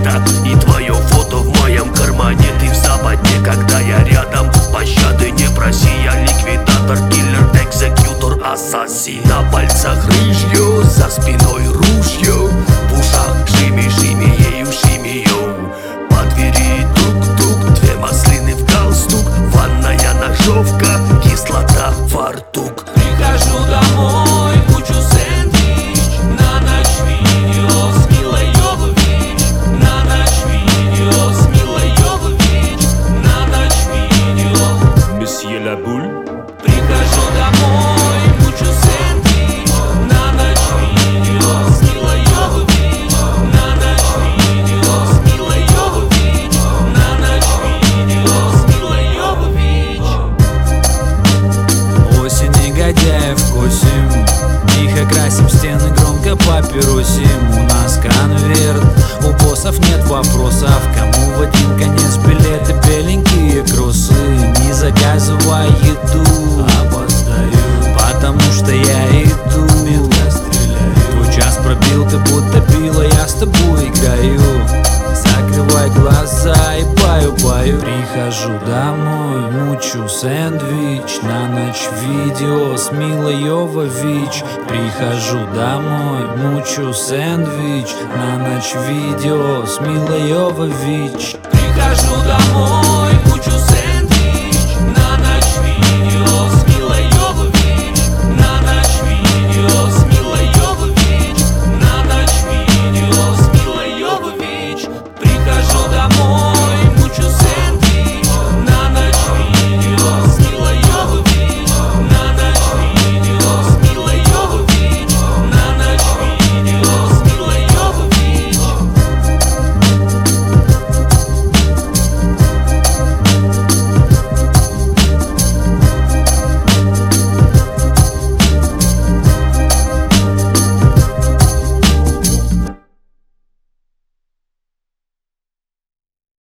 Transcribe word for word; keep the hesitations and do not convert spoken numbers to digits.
меня. И твое фото в моем кармане, ты в западне, когда я рядом. Пощады не проси, я ликвидатор, киллер, экзекьютор, ассасин. На пальцах рыжье, за спиной ружье, в ушах шими, шими, ею шимию. По двери тук-тук, две маслины в галстук, ванная ножовка, кислота, фартук. Прихожу домой, кучу сэндвич, на ночь видео с Милой Йовович, на ночь видео с Милой Йовович, на ночь видео. Месье Лабуль. Прихожу домой, кучу сэндвич, на ночь видео с Милой Йовович, на ночь видео с Милой Йовович, на ночь видео с Милой Йовович. Осень негодяев косим, тихо красим стены, громко папиросим. У нас конверт, у боссов нет вопросов, кому в один конец билеты, беленькие кроссы. Не заказывай еду, опоздаю, потому что я иду. Метко стреляю, твой час пробил, ты будто била, я с тобой играю. Закрывай глаза и баю-баю. Прихожу домой, мучу сэндвич, на ночь видео с Милой Йовович. Прихожу домой, мучу сэндвич, на ночь видео с Милой Йовович. Прихожу домой,